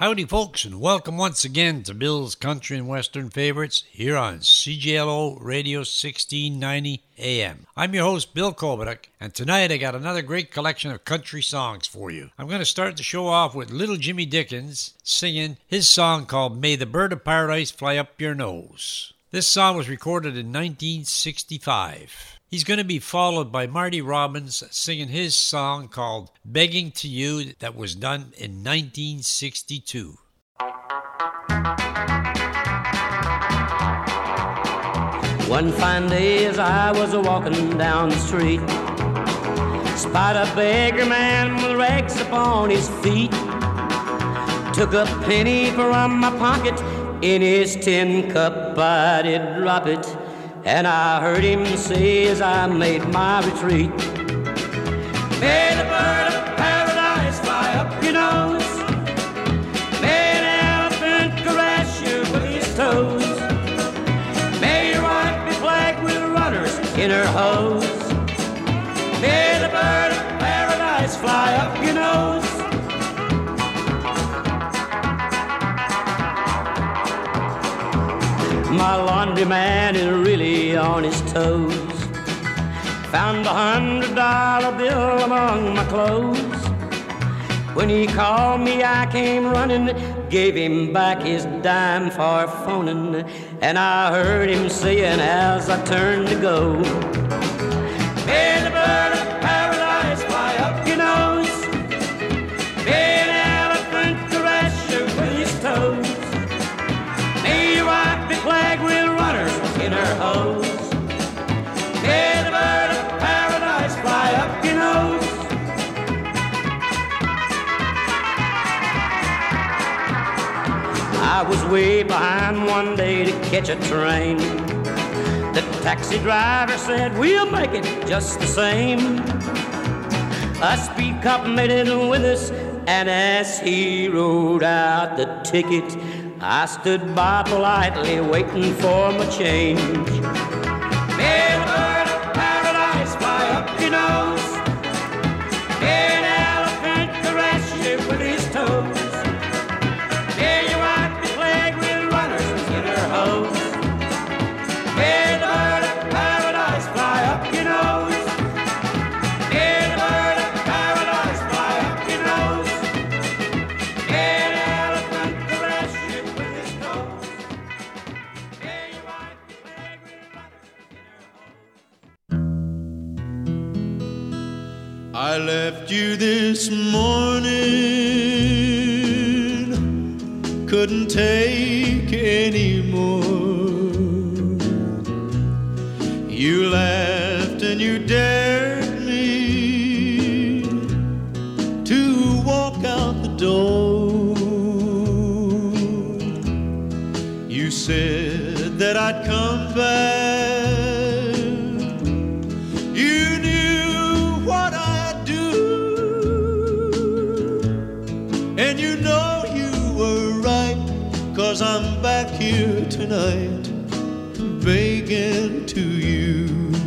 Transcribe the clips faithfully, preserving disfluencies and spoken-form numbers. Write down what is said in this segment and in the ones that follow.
Howdy, folks, and welcome once again to Bill's Country and Western Favorites here on C J L O Radio sixteen ninety A M. I'm your host, Bill Kovac, and tonight I got another great collection of country songs for you. I'm going to start the show off with Little Jimmy Dickens singing his song called May the Bird of Paradise Fly Up Your Nose. This song was recorded in nineteen sixty-five. He's going to be followed by Marty Robbins singing his song called Begging to You that was done in nineteen sixty-two. One fine day as I was a-walking down the street, spied a beggar man with rags upon his feet. Took a penny from my pocket, in his tin cup I did drop it, and I heard him say as I made my retreat, may the bird of paradise fly up your nose, may an elephant caress you with his toes, may your wife be plagued with runners in her hose, may the bird of paradise fly up your nose. My laundryman is really on his toes. Found a hundred dollar bill among my clothes. When he called me, I came running, gave him back his dime for phoning, and I heard him saying as I turned to go, may the bird of paradise fly up your nose, may an elephant caress you with his toes, may your wife be plagued with runners in her hose, may the bird of paradise fly up your nose. I was way behind one day to catch a train. The taxi driver said, we'll make it just the same. A speed cop made it with us, and as he rode out the ticket, I stood by politely waiting for my change. May the bird of paradise fly up your nose, may an elephant caress you with his toes, may your wife be plagued with runners in her hose, may the bird of paradise fly up your nose, may the bird of paradise fly up your nose, may an elephant caress you with his toes, may your wife be plagued with runners in her hose. I left you this morning, couldn't take any more. You laughed and you dared me to walk out the door. You said that I'd come back. You knew what I'd do, and you know you were right, 'cause I'm back here tonight begging to you.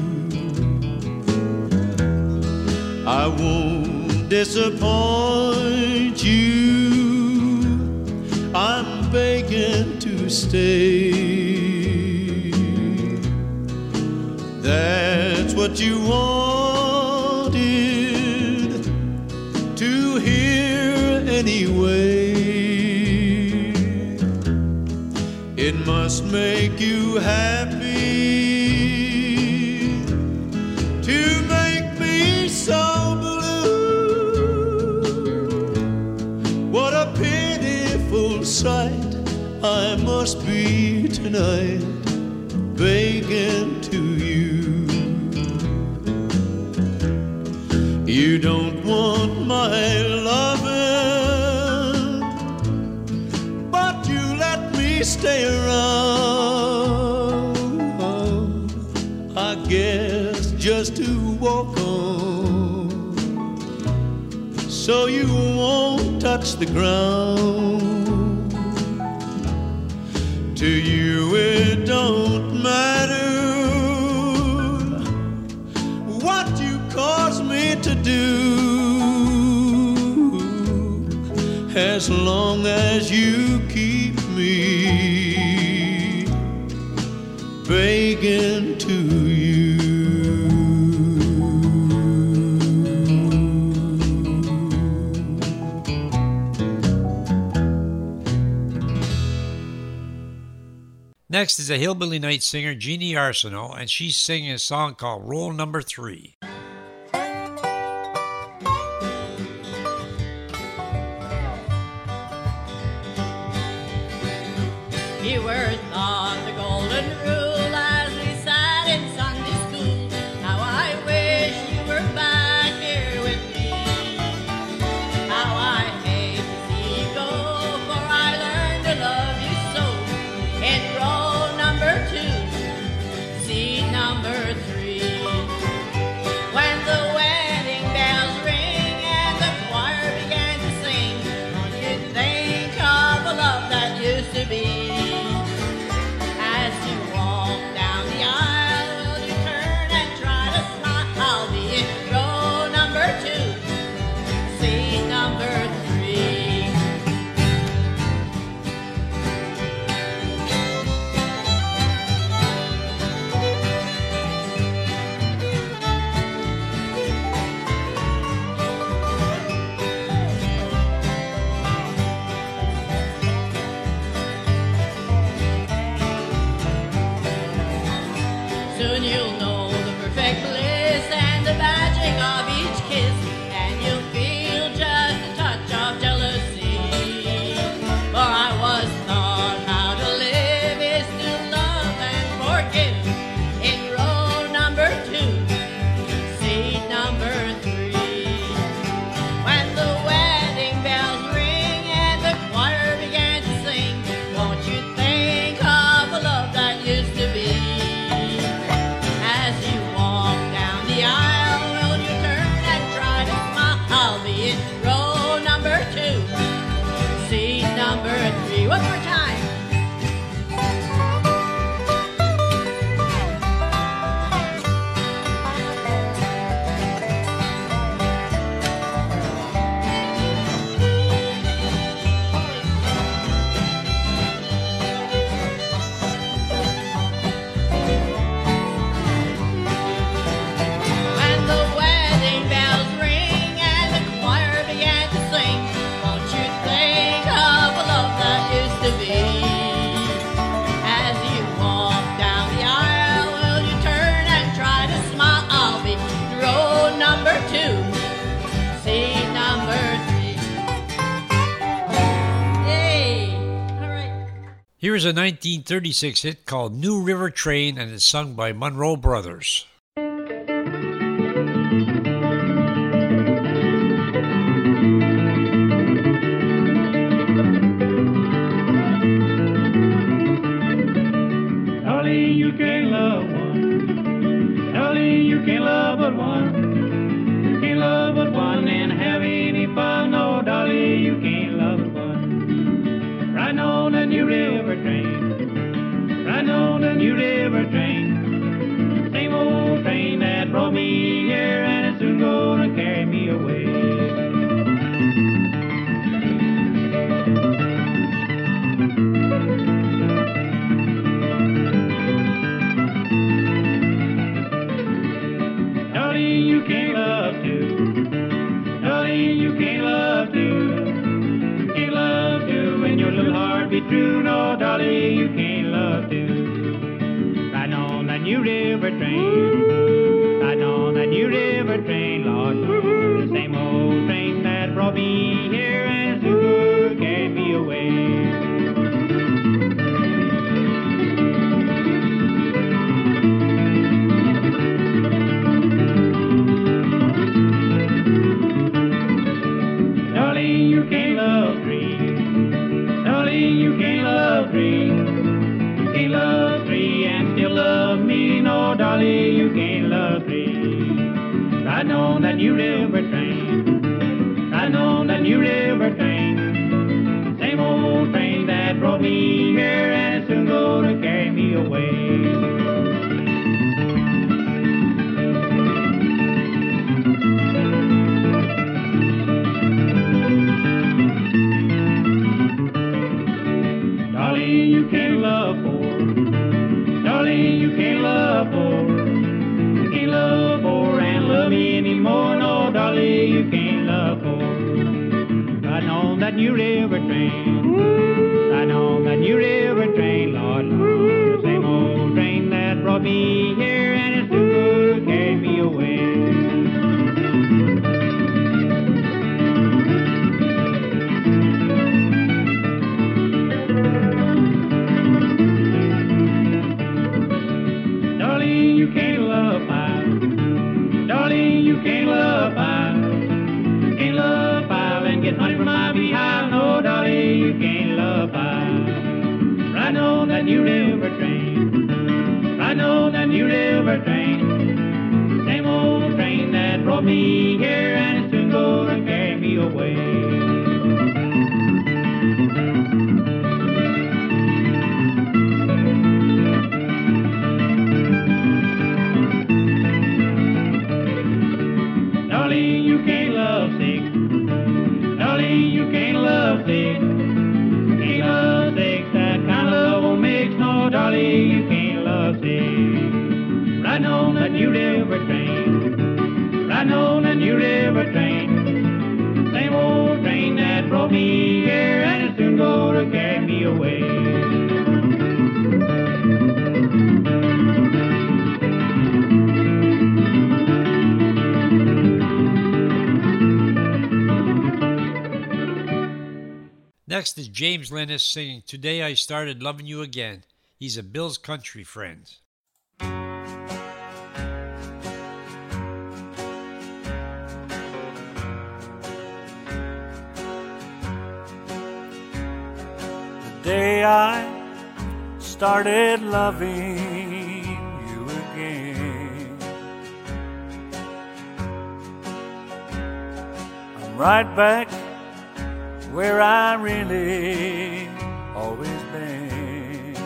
I won't disappoint you, I'm begging to stay. That's what you wanted to hear anyway. It must make you happy to make me so blue. What a pitiful sight I must be tonight, begging to you. You don't want my loving, but you let me stay around, I guess just to walk on, so you won't touch the ground. To you it don't matter what you cause me to do, as long as as you keep me begging to you. Next is a Hillbilly Night singer, Jeannie Arsenault, and she's singing a song called Roll Number Three. You were taught the golden rule as we sat in Sunday school. How I wish you were back here with me. How I hate to see you go, for I learned to love you so. In row number two, seat number three. When the wedding bells ring and the choir began to sing, don't you think of the love that used to be? Soon you'll know the perfect bliss and the magic of each kiss, and you'll feel just a touch of jealousy. For I was taught how to live is to love and forgive. In row number two, seat number three. When the wedding bells ring and the choir began to sing, won't you think of the love that used to be? One more time. When the wedding bells ring and the choir began to sing, won't you think of a love that used to be? As you walk down the aisle, will you turn and try to smile? I'll be row number two, seat number three. Yay! All right. Here is a nineteen thirty-six hit called New River Train, and it's sung by Monroe Brothers. Darling, you can't love one. Darling, you can't love but one. You can't love but one and have any fun. No, darling, you can't love but one. Riding on the New River train. Riding on the New River train. Same old train that brought me here and it's soon gonna carry me away. You can't love two. Darling, you can't love two. You can't love two when your little heart be true. No, darling, you can't love two. Riding on that New River train. Riding on that New River train, Lord. The same old train that brought me here and soon carried me away. You can't love three. Darling, you can't love three. You can't love three and still love me. No, darling, you can't love three. Riding on that New River train. Riding on that New River train. Same old train that brought me here and it's soon gonna carry me away. Darling, you can't love poor. Darling, you can't love poor. You can't love poor and love me anymore. No, darling, you can't love poor. Riding on that New River train. Riding on that New River train, Lord, Lord. The same old train that brought me here and it's too good to carry me away. Darling, you can't love five. Darling, you can't love five. You can't love five and get money from my behind. No, darling, you can't love five. Riding on that New River train. Riding on that New River train. Same old train that brought me here and it's soon gonna carry me away. Darling, you can't love sick. Darling, you can't love sick. You can't love sick. That kind of love won't mix. No, darling, you can't love sick. Riding on that New River train. Riding on that New River train. Same old train that brought me here and it's soon gonna carry me away. Next is James Lennis singing Today I Started Loving You Again. He's a Bill's country friend. The day I started loving you again, I'm right back where I really always been.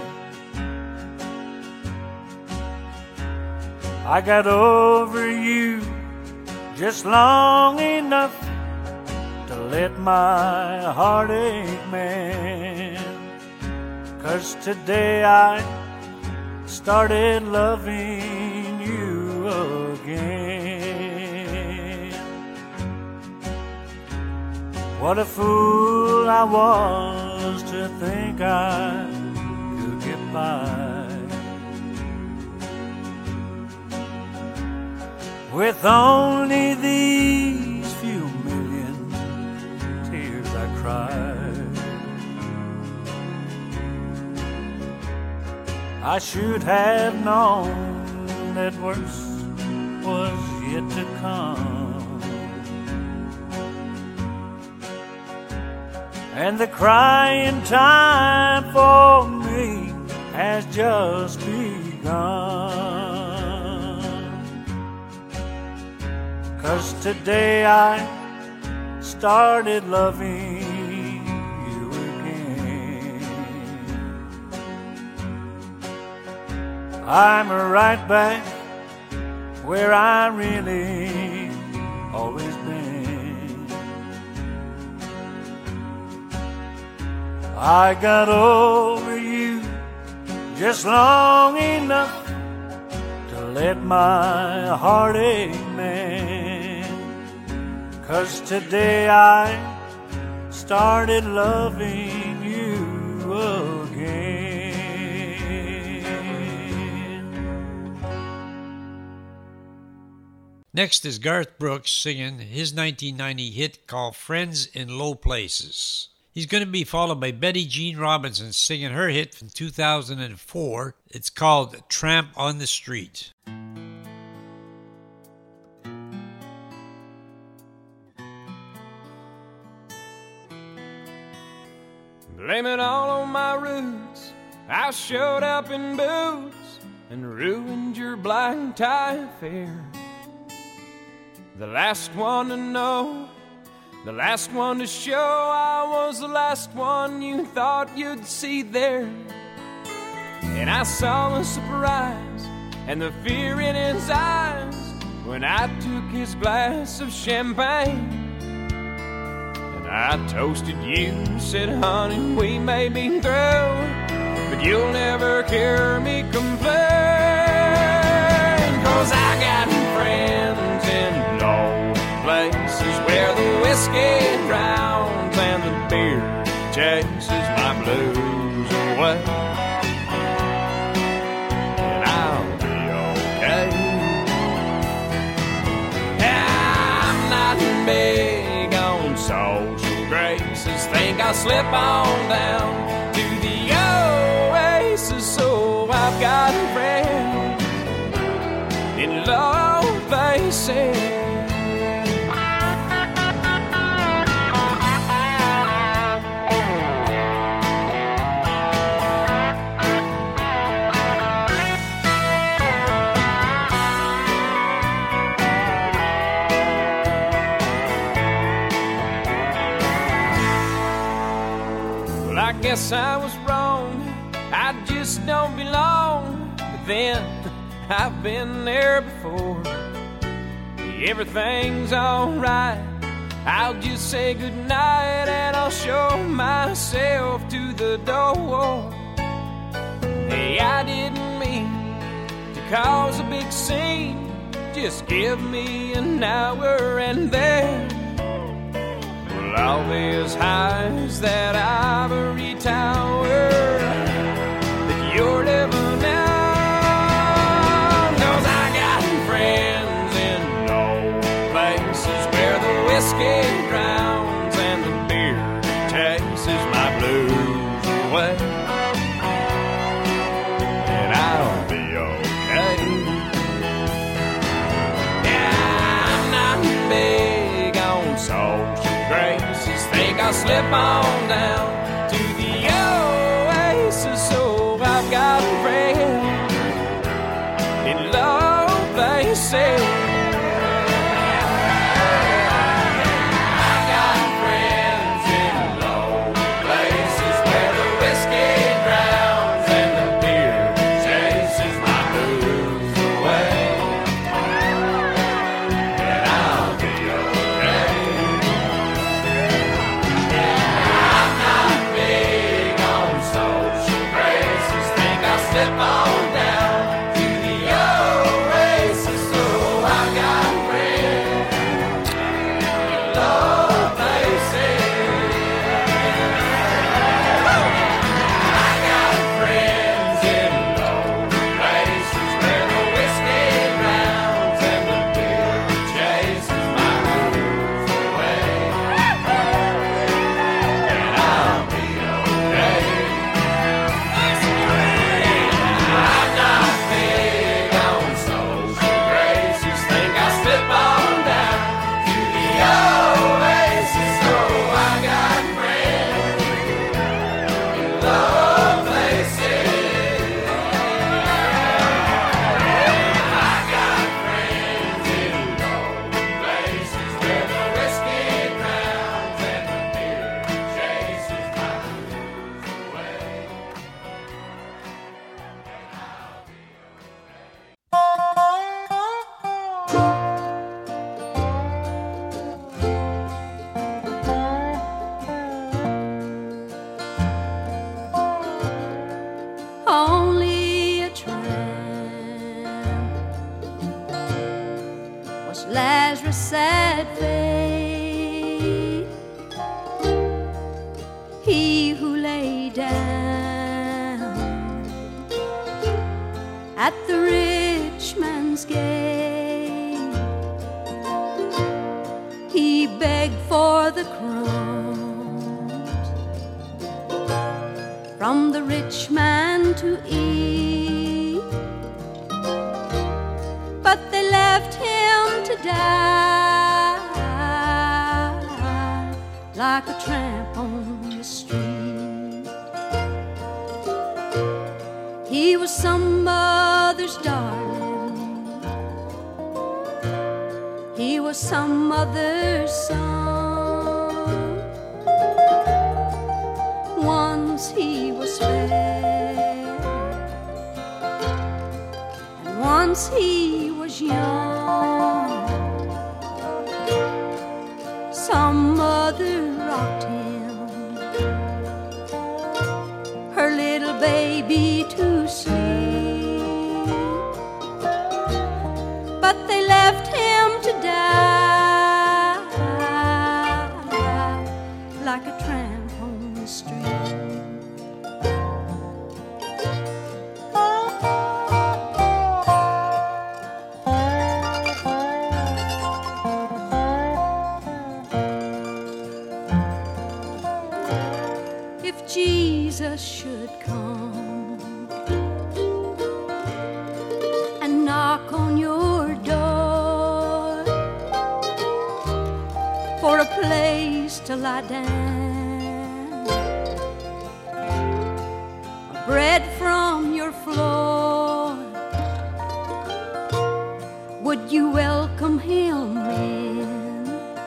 I got over you just long enough to let my heartache mend. 'Cause today I started loving you again. What a fool I was to think I could get by with only these few million tears I cried. I should have known that worse was yet to come, and the crying time for me has just begun. 'Cause today I started loving you again. I'm right back where I really always been. I got over you just long enough to let my heartache mend. 'Cause today I started loving you again. Next is Garth Brooks singing his nineteen ninety hit called Friends in Low Places. He's going to be followed by Betty Jean Robinson singing her hit from two thousand four. It's called Tramp on the Street. Blame it all on my roots. I showed up in boots and ruined your black tie affair. The last one to know, the last one to show, I was the last one you thought you'd see there. And I saw the surprise and the fear in his eyes when I took his glass of champagne. And I toasted you, said, honey, we may be through, but you'll never hear me complain. 'Cause I got friends in low places where the whiskey drowns and the beer chases my blues away. And I'll be okay. I'm not big on social graces. Think I'll slip on down to the oasis. So I've got a friend in low places. I guess I was wrong, I just don't belong. But then, I've been there before. Everything's alright, I'll just say goodnight and I'll show myself to the door. Hey, I didn't mean to cause a big scene. Just give me an hour and then I'll be as high as that ivory tower that you're living on. 'Cause I got friends in low places where the whiskey drowns and the beer chases my blues away. And I'll be okay. Yeah, I'm not big on social graces. Think I'll slip on down to the oasis. So I've got a friend in low places. I've got friends in low places where the whiskey drowns and the beer chases my blues away. And I'll be okay. Slip on down to the oasis. So I got friends in low places. I got friends in low places where the whiskey drowns and the beer chases my blues away. And I'll be okay. I'm not big on social graces. Think I'll slip on down to the oasis. So I got friends in low places. I got friends in low places where the whiskey drowns and the beer chases my blues away. Only a tramp was Lazarus' sad fate. He who lay down at the rich man's gate, he begged for the crumbs from the rich man to eat, but they left him to die like a tramp on the street. He was some mother's darling, he was some mother's son. Once he was fair, and once he was young. Some mother rocked him, her little baby baby to sleep, but they left him to die like a tramp on the street. If Jesus should come and knock on your door for a place to lie down, bread from your floor, would you welcome him in,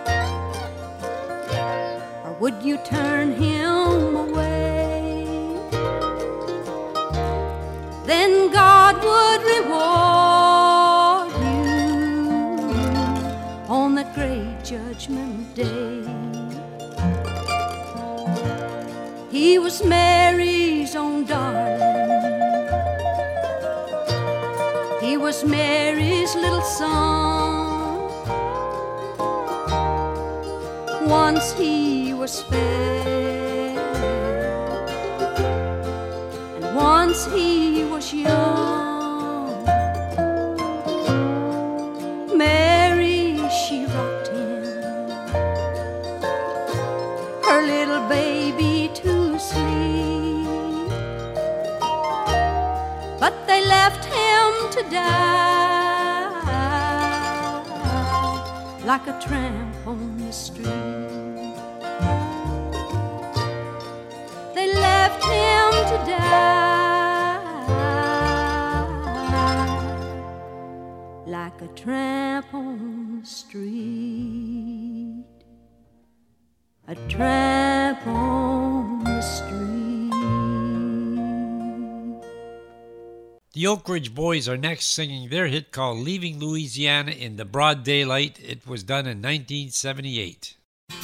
or would you turn him away? Then God would reward you on that great judgment day. He was Mary's own darling, he was Mary's little son. Once he was fair, and once he was young. Mary, she rocked him, her little baby to sleep, but they left him to die like a tramp on the street. They left him to die like a tramp on the street. A tramp on the street. The Oak Ridge Boys are next, singing their hit called Leaving Louisiana in the Broad Daylight. It was done in nineteen seventy-eight.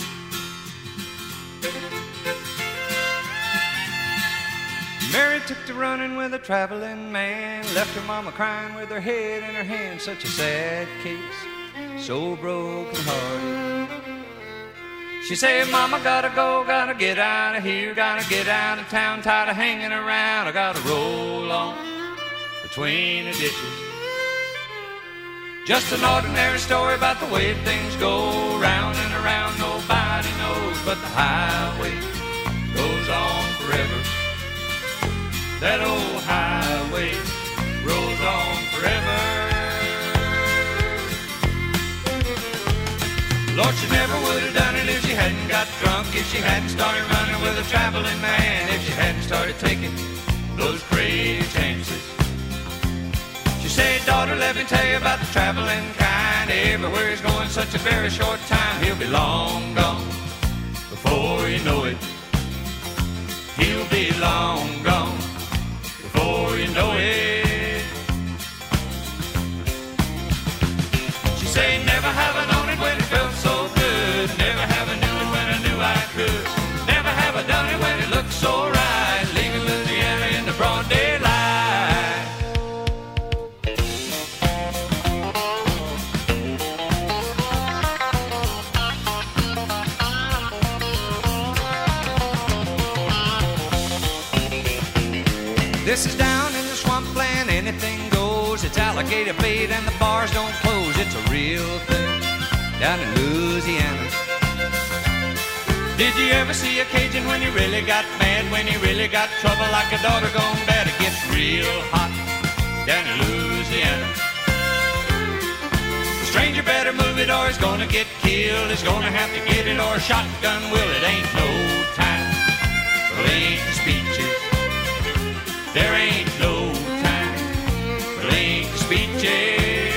Mary took to running with a traveling man, left her mama crying with her head in her hand. Such a sad case, so broken hearted. She said, Mama, gotta go, gotta get out of here, gotta get out of town, tired of hanging around. I gotta roll on between the ditches. Just an ordinary story about the way things go, round and around, nobody knows, but the highway goes on forever. That old highway rolls on forever. Lord, she never would have done it if she hadn't got drunk, if she hadn't started running with a traveling man, if she hadn't started taking those crazy chances. She said, daughter, let me tell you about the traveling kind. Everywhere he's going such a very short time. He'll be long gone before you know it. He'll be long gone before you know it. She said, never have I known it when it felt so good. Never have I knew it when I knew I could. Never have I done it when it looked so right. Leaving Louisiana in the broad daylight. This is down in the swampland, anything goes. It's alligator bait and the bars don't close. It's a real thing down in Louisiana. Did you ever see a Cajun when he really got mad, when he really got trouble like a daughter gone bad? It gets real hot down in Louisiana. The stranger better move it or he's gonna get killed. He's gonna have to get it or a shotgun will. It ain't no time for lengthy speeches. There ain't no time for lengthy speeches.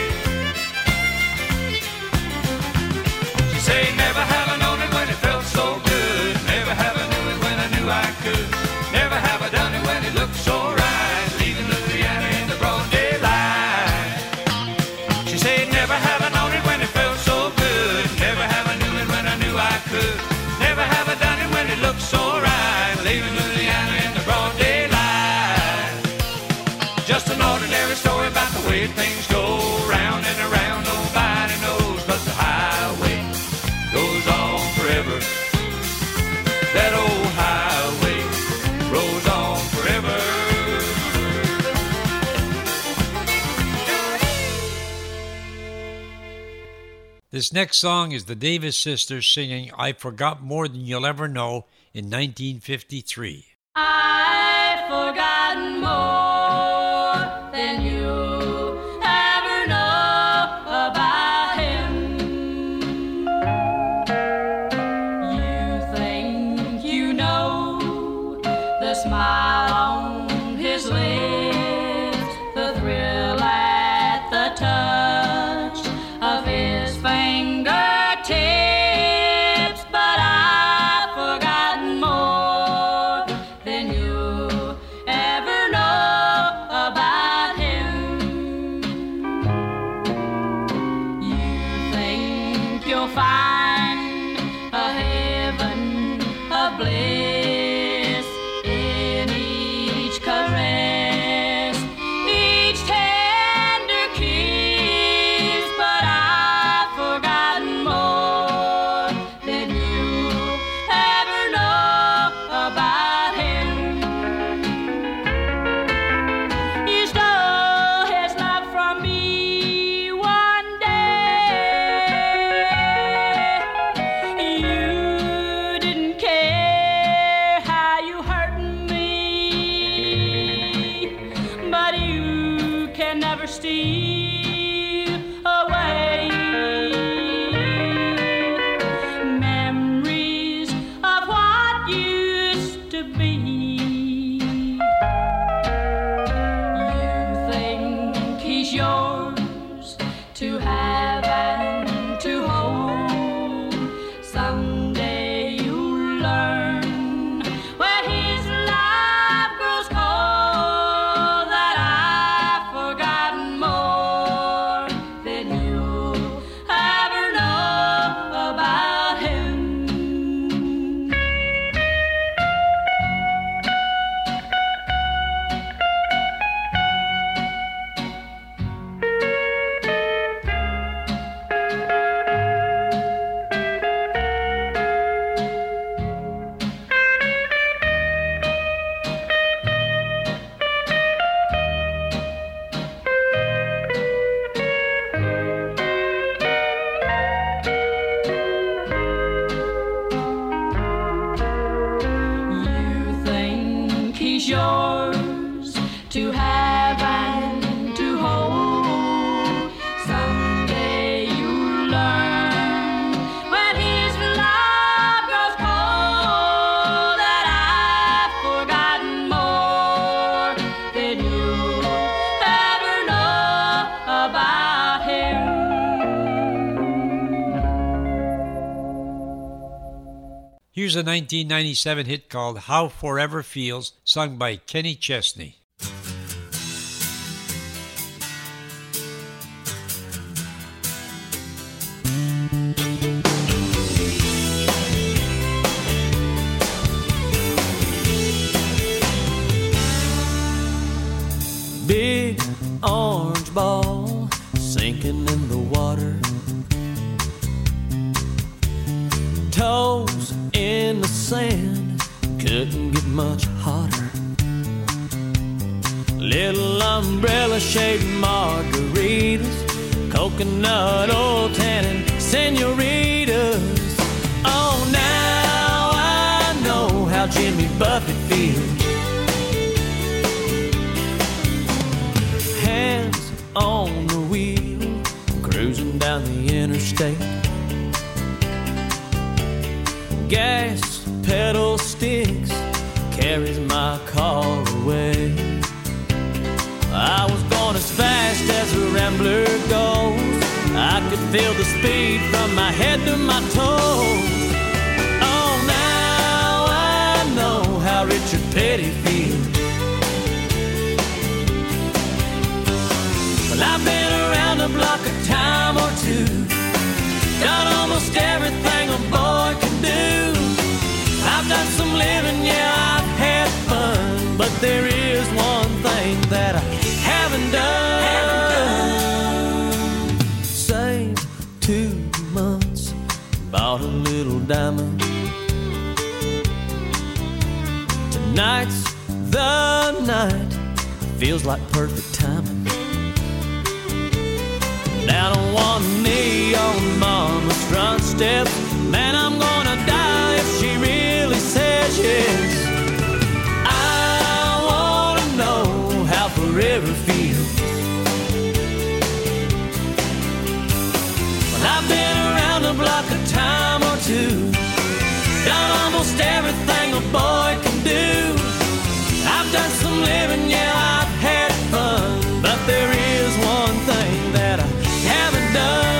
She say, never have I known it when it felt so good. Never have I knew it when I knew I could. Never have I done it when it looked so right. Leaving Louisiana in the broad daylight. She said, never have I known it when it felt so good. Never have I knew it when I knew I could. Never have I done it when it looked so right. Leaving Louisiana in the broad way things go round and around, nobody knows, but the highway goes on forever. That old highway rolls on forever. This next song is the Davis Sisters singing I Forgot More Than You'll Ever Know in nineteen fifty-three. I've forgotten more than you ever know about him. You think you know the smile on his lips, the thrill at the touch of his fingertips, but I've forgotten more than you ever know about him. You think you'll find a heaven of bliss in each caress, each tender kiss, but I've forgotten more than you ever know about him. You stole his love from me one day. You didn't care how you hurt me, but you can never steal away memories of what used to be. You think he's yours to have and to hold. Someday you'll learn when his love grows cold that I've forgotten more than you ever know about him. You think he's yours to have and to hold. Someday you'll learn when his love grows cold that I've forgotten more than you ever know about him. Here's a nineteen ninety-seven hit called How Forever Feels, sung by Kenny Chesney. Big orange ball sinking in the water, toes in the sand, couldn't get much hotter. Little umbrella shaped margaritas, coconut oil tannin senoritas. Oh, now I know how Jimmy Buffett feels. Hands on the wheel, cruising down the interstate. Gas pedal sticks, carries my car away. I was going as fast as a rambler goes. I could feel the speed from my head to my toes. Oh, now I know how Richard Petty feels. Well, I've been around the block a time or two, done almost everything a boy can do. I've done some living, yeah, I've had fun, but there is one thing that I haven't done. bought a little diamond. Tonight's the night, feels like perfect timing. Down on one knee on Mama's front steps, man, I'm gonna die if she really says yes. I wanna know how forever feels. Well, I've been around the block a time or two, done almost everything a boy can do. I've done some living, yeah, I've had fun, but there is one thing that I haven't done.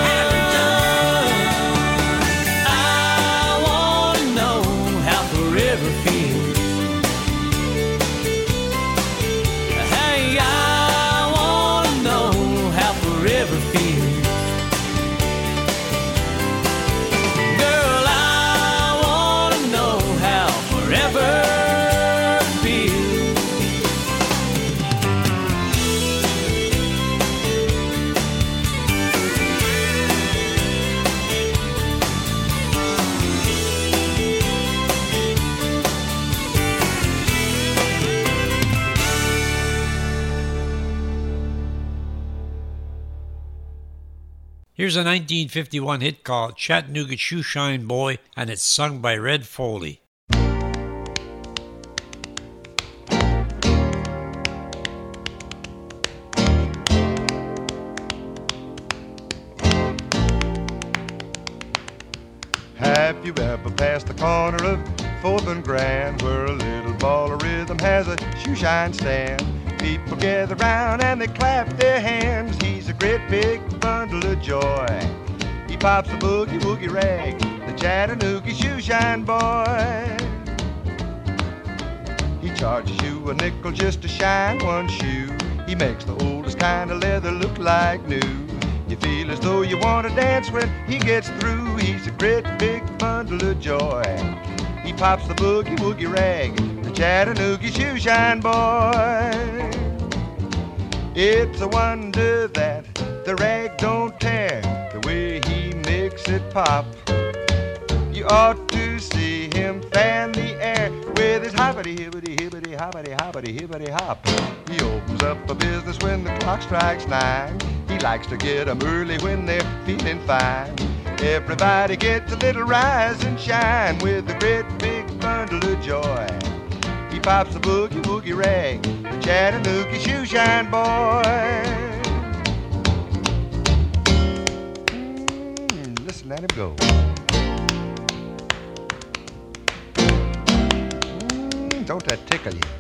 I wanna know how forever feels. Hey, I wanna know how forever feels. Girl, I wanna know how forever. Here's a nineteen fifty-one hit called Chattanooga Shoeshine Boy, and it's sung by Red Foley. Have you ever passed the corner of fourth and Grand, where a little ball of rhythm has a shoeshine stand? People gather round and they clap their hands. He's a great big bundle of joy. He pops a boogie woogie rag, the Chattanooga Shoeshine Boy. He charges you a nickel just to shine one shoe. He makes the oldest kind of leather look like new. You feel as though you want to dance when he gets through. He's a great big bundle of joy. He pops the boogie woogie rag, the Chattanooga Shoeshine Boy. It's a wonder that the rag don't tear, the way he makes it pop. You ought to see him fan the air with his hoppity hibbity hibbity hoppity hoppity hibbity hop. He opens up a business when the clock strikes nine. He likes to get 'em early when they're feeling fine. Everybody gets a little rise and shine with a great big bundle of joy. He pops a boogie woogie rag, the Chattanooga Shoeshine Boy. Mm, listen at him go. Mm, don't that tickle you?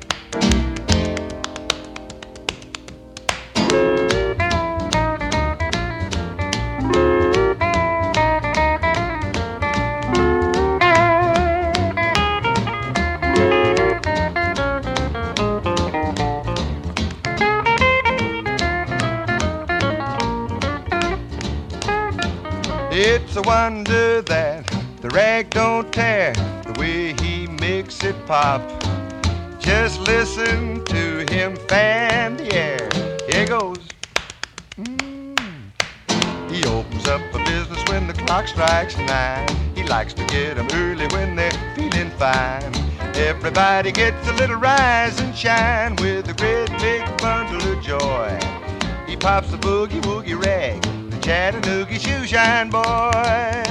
It's a wonder that the rag don't tear, the way he makes it pop. Just listen to him fan the air. Here goes. Mm. He opens up a business when the clock strikes nine. He likes to get 'em early when they're feeling fine. Everybody gets a little rise and shine with a great big bundle of joy. He pops the boogie woogie rag, the Chattanooga Shoeshine Boy.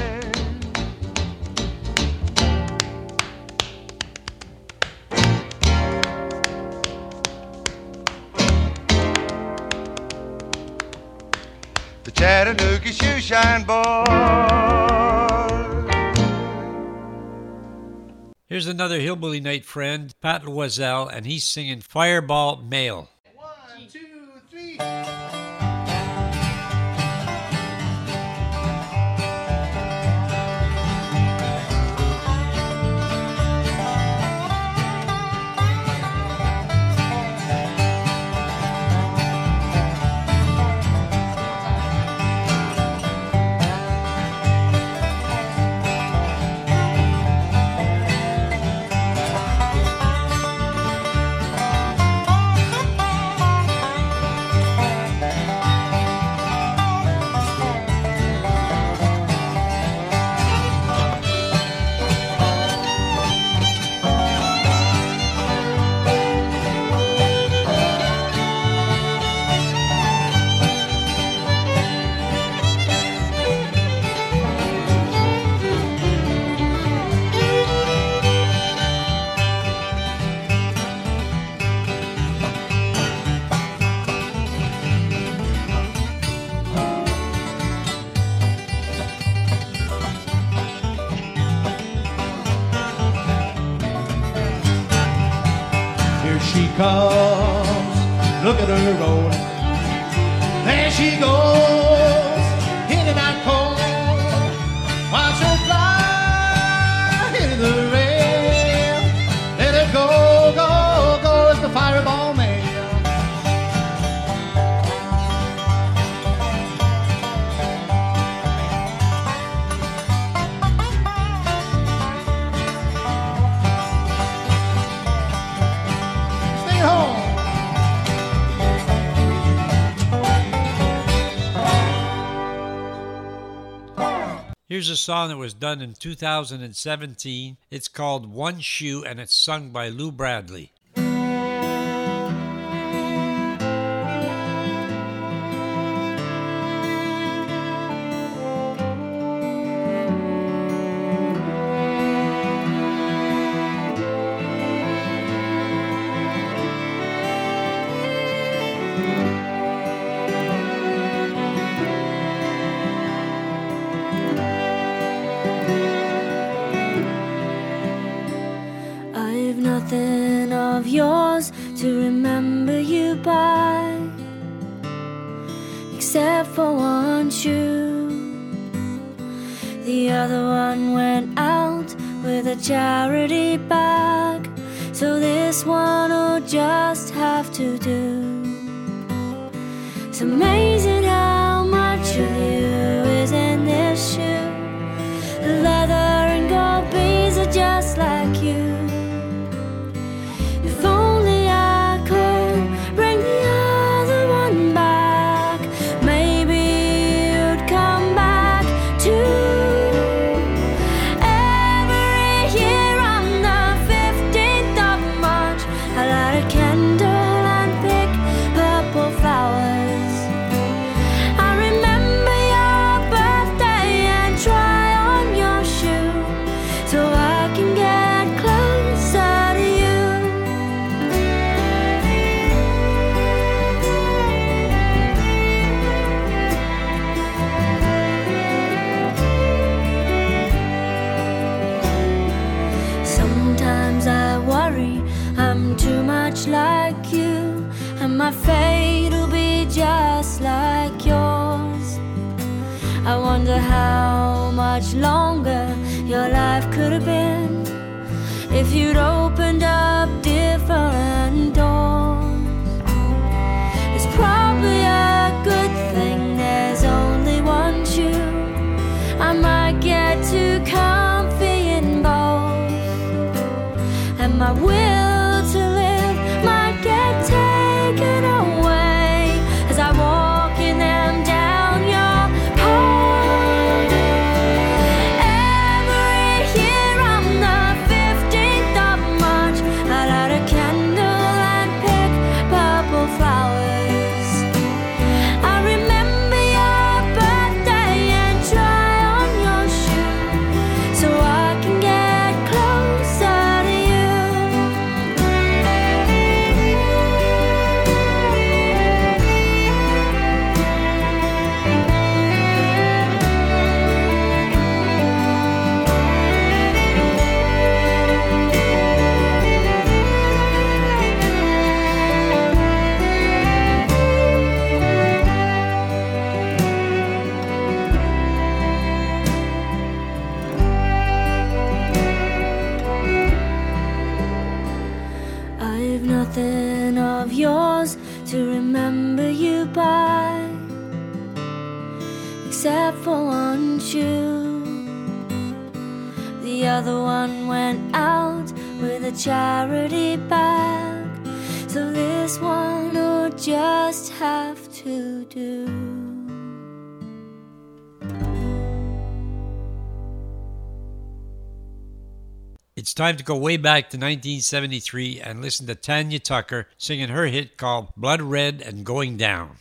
The Chattanooga Shoeshine Boy. Here's another Hillbilly Night friend, Pat Loiselle, and he's singing Fireball Mail. One, two, three. she comes, look at her roll. There she goes, hitting that pole. Watch her fly into the rail. Let her go, go, go as the fireball man. Here's a song that was done in two thousand seventeen. It's called One Shoe, and it's sung by Lou Bradley. Nothing of yours to remember you by, except for one shoe. The other one went out with a charity bag, so this one will just have to do. It's amazing how much of you is in this shoe. The leather and gold beads are just like you. If only I could bring the other one back, maybe you'd come back too. Every year on the fifteenth of March, I light a candle and pick purple flowers. I remember your birthday and try on your shoe, so I can get closer to you. Sometimes I worry I'm too much like you, and my fate will be just like yours. I wonder how much longer your life could have been if you'd opened up different doors. It's probably a good thing there's only one shoe. I might get too comfy in both, and my will to live might get taken away as I walk in them down your hall. Every year on the fifteenth of March, I light a candle and pick purple flowers. I remember your birthday and try on your shoe, so I can get closer to you. I've nothing of yours to remember you by, except for one shoe. The other one went out with a charity bag, so this one will just have to do. It's time to go way back to nineteen seventy-three and listen to Tanya Tucker singing her hit called Blood Red and Going Down.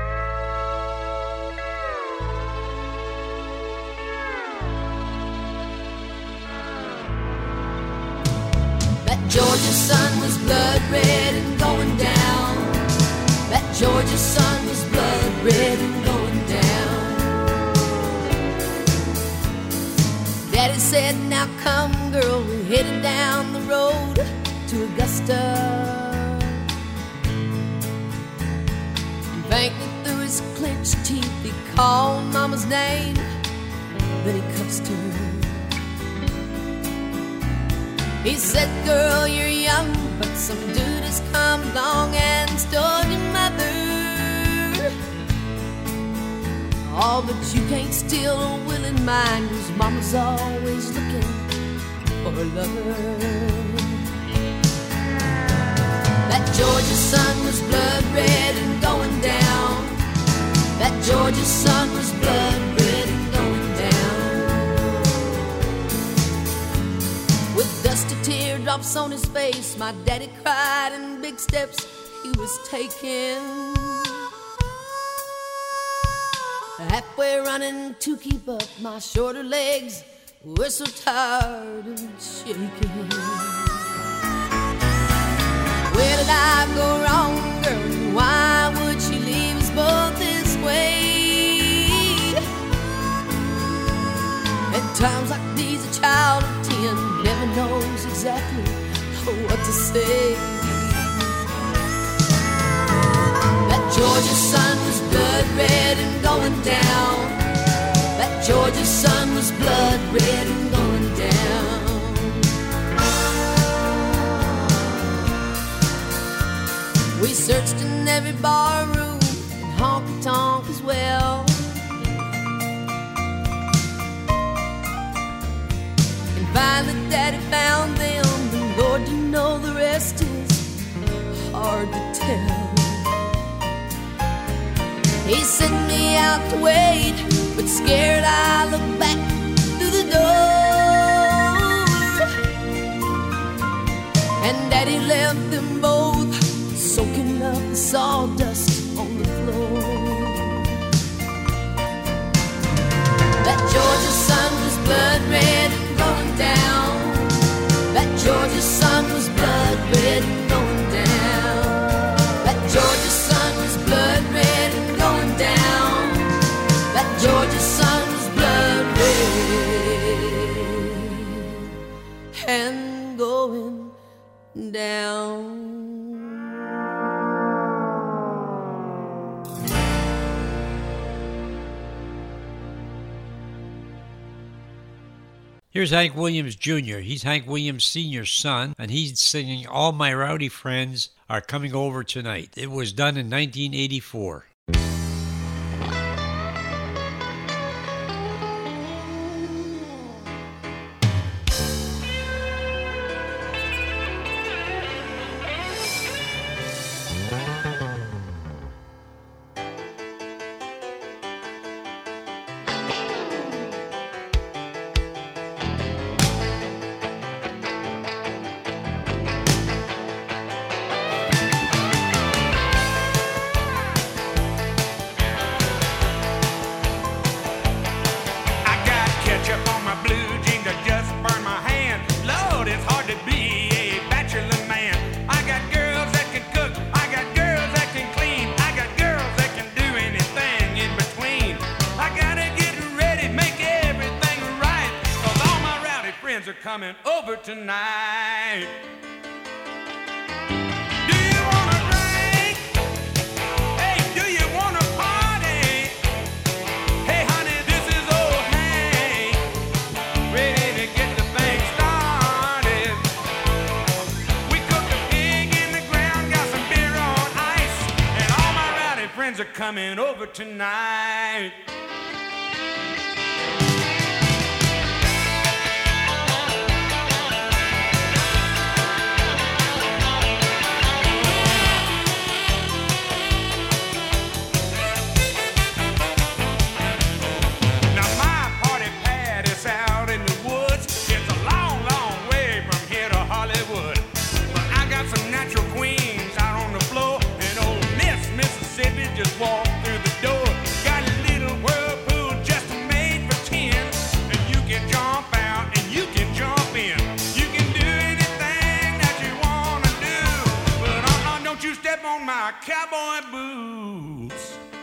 That Georgia sun was blood red and going down. That Georgia sun was blood red and going down. Daddy said, now come girl, we're headed down the road to Augusta. clenched teeth, he called Mama's name, then he cussed her. He said, girl, you're young, but some dude has come along and stole your mother. Oh, but you can't steal a willing mind, 'cause Mama's always looking for a lover. That Georgia sun was blood red and going down. That Georgia sun was blood red and going down. With dusty teardrops on his face, my daddy cried in big steps he was taking. Halfway running to keep up, my shorter legs were so tired and shaking. Where did I go wrong, girl? Why would she leave us both this way? At times like these, a child of ten never knows exactly what to say. That Georgia sun was blood red and going down. That Georgia sun was blood red and going down. We searched in every bar room and honky-tonk as well. And finally Daddy found them, and Lord, you know the rest is hard to tell. He sent me out to wait, but scared I looked back through the door. And Daddy left them both soaking up the sawdust on the floor. That Georgia sun was blood red and going down. That Georgia sun was blood red and going down. That Georgia sun was blood red and going down. That Georgia sun was blood red and going down. Here's Hank Williams Junior He's Hank Williams Senior's son, and he's singing All My Rowdy Friends Are Coming Over Tonight. It was done in nineteen eighty-four. Coming over tonight. Do you wanna drink? Hey, do you wanna party? Hey, honey, this is old Hank, ready to get the thing started. We cooked a pig in the ground, got some beer on ice, and all my rowdy friends are coming over tonight. Just walk through the door. Got a little whirlpool just made for ten, and you can jump out and you can jump in. You can do anything that you wanna do, but uh-uh, don't you step on my cowboy boots.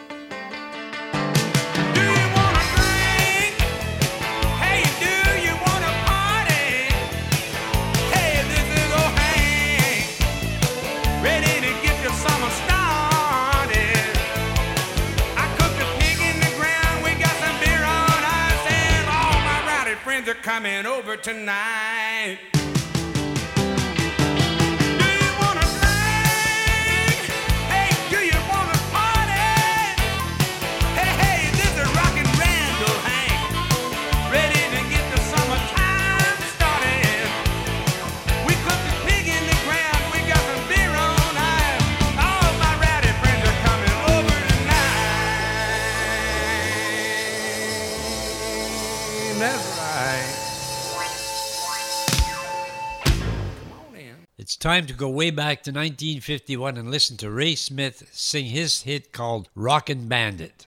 Do you wanna drink? Hey, do you wanna party? Hey, this is old Hank, ready to get the summer started. I cooked a are coming over tonight. It's time to go way back to nineteen fifty-one and listen to Ray Smith sing his hit called Rockin' Bandit.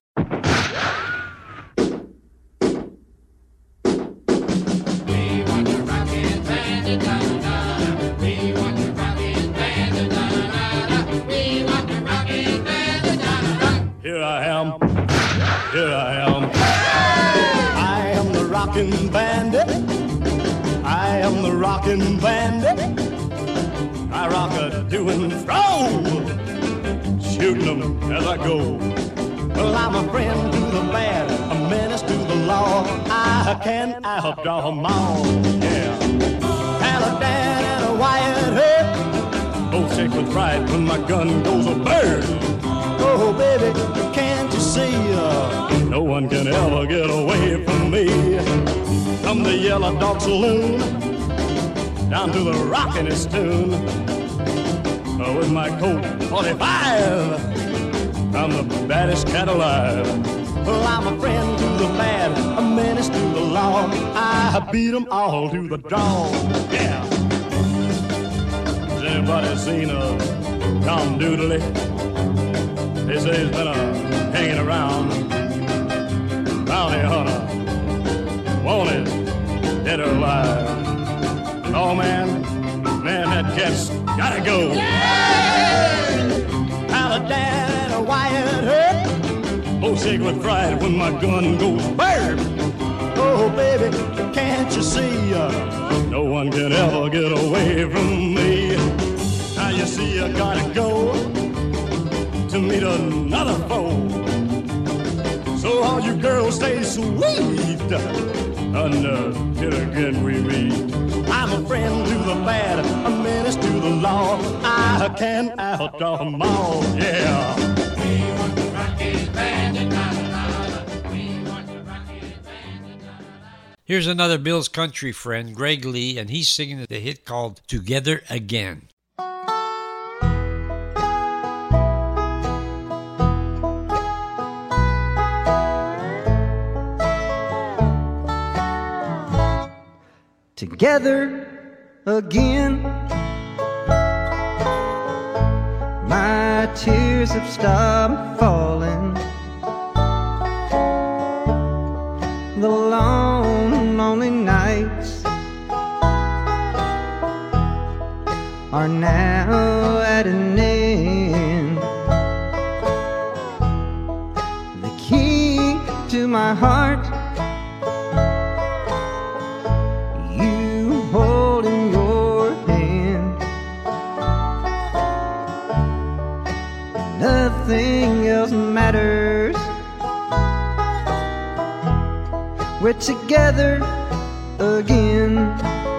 Here I am, here I am. I am the rockin' bandit. I am the rockin' bandit. I rock a to and fro, shooting them as I go. Well, I'm a friend to the bad, a menace to the law. I can outdraw them all, yeah. Halliday and a Wyatt Earp, both sick with fright when my gun goes a bird. Oh, baby, can't you see? Uh, no one can ever get away from me. From the Yellow Dog Saloon down to the rockin'est tune, uh, with my Colt forty-five, I'm the baddest cat alive. Well, I'm a friend to the bad, a menace to the law. I beat 'em all to the draw, yeah. Has anybody seen a Tom Doodley? They say he's been a hanging around, bounty hunter, wanted, dead or alive. Oh man, man, that cat's gotta go. Halliday and a Wyatt Earp, both sick with fright when my gun goes burp. Oh baby, can't you see? Uh, no one can ever get away from me. Now you see I gotta go to meet another foe. So all you girls stay sweet until again we meet. I'm a friend to the bad, a menace to the law. I can outdraw them all, yeah. We want to rock it, bandit, la la la. We want to rock it, bandit, la la. Here's another Bill's country friend, Greg Lee, and he's singing the hit called Together Again. Together again, my tears have stopped falling. The long, lonely nights are now at an end. The key to my heart, holding your hand. Nothing else matters. We're together again.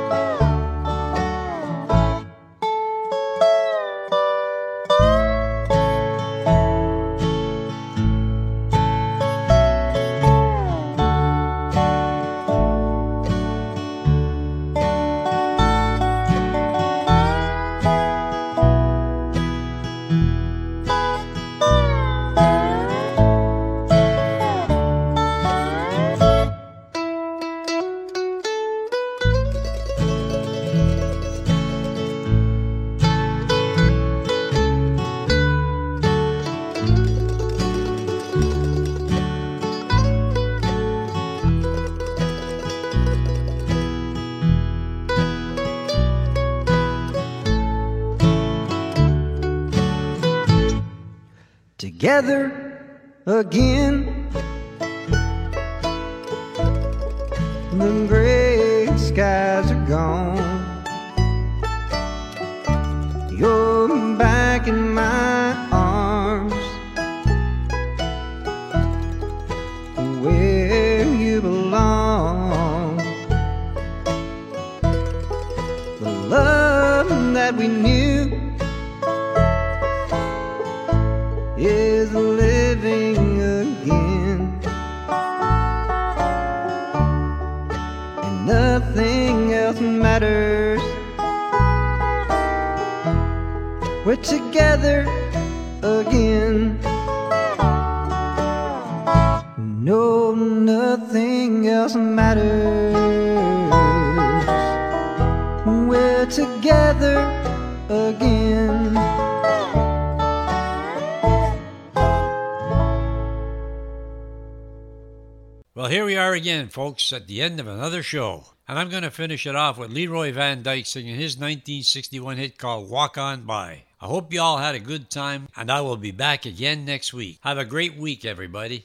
Together again, the gray skies are gone. You're back in my arms, where you belong. is living again, and nothing else matters. We're together again. No, nothing else matters. We're together again. Well, here we are again, folks, at the end of another show. And I'm going to finish it off with Leroy Van Dyke singing his nineteen sixty-one hit called Walk On By. I hope you all had a good time, and I will be back again next week. Have a great week, everybody.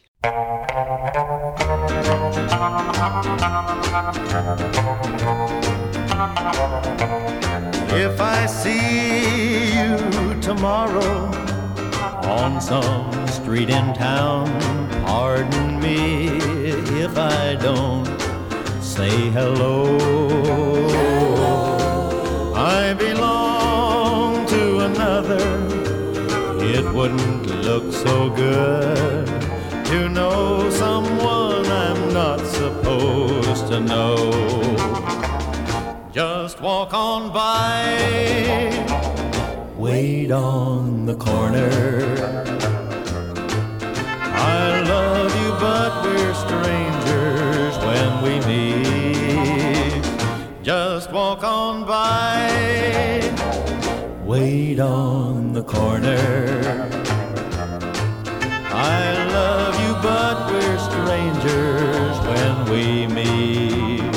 If I see you tomorrow on some street in town, pardon me if I don't say hello. hello. I belong to another. It wouldn't look so good to know someone I'm not supposed to know. Just walk on by, wait on the corner. I love you, but we're strangers when we meet. Just walk on by, wait on the corner. I love you, but we're strangers when we meet.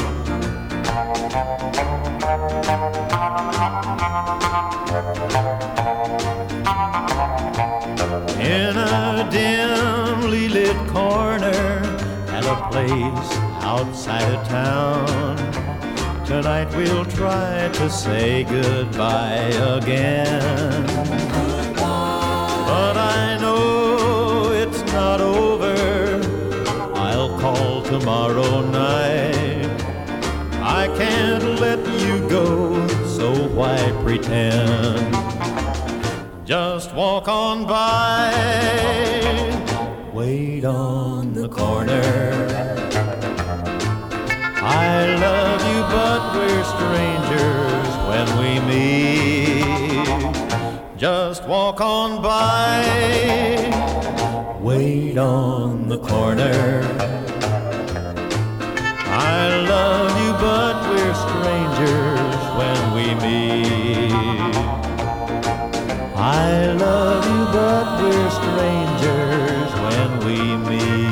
In a dimly lit corner at a place outside of town, tonight we'll try to say goodbye again. But I know it's not over. I'll call tomorrow night. I can't let you go, so why pretend? Just walk on by, wait on the corner. I love you, but we're strangers when we meet. Just walk on by, wait on the corner. I love you, but we're strangers when we meet. I love you, but we're strangers when we meet.